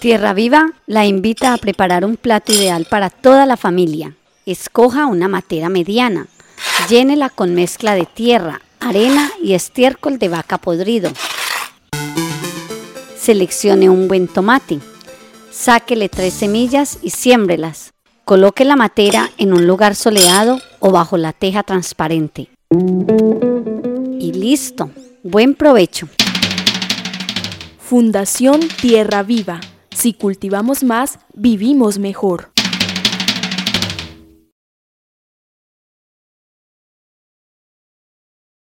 Tierra Viva la invita a preparar un plato ideal para toda la familia. Escoja una matera mediana. Llénela con mezcla de tierra, arena y estiércol de vaca podrido. Seleccione un buen tomate. Sáquele 3 semillas y siémbrelas. Coloque la matera en un lugar soleado o bajo la teja transparente. Y listo. Buen provecho. Fundación Tierra Viva. Si cultivamos más, vivimos mejor.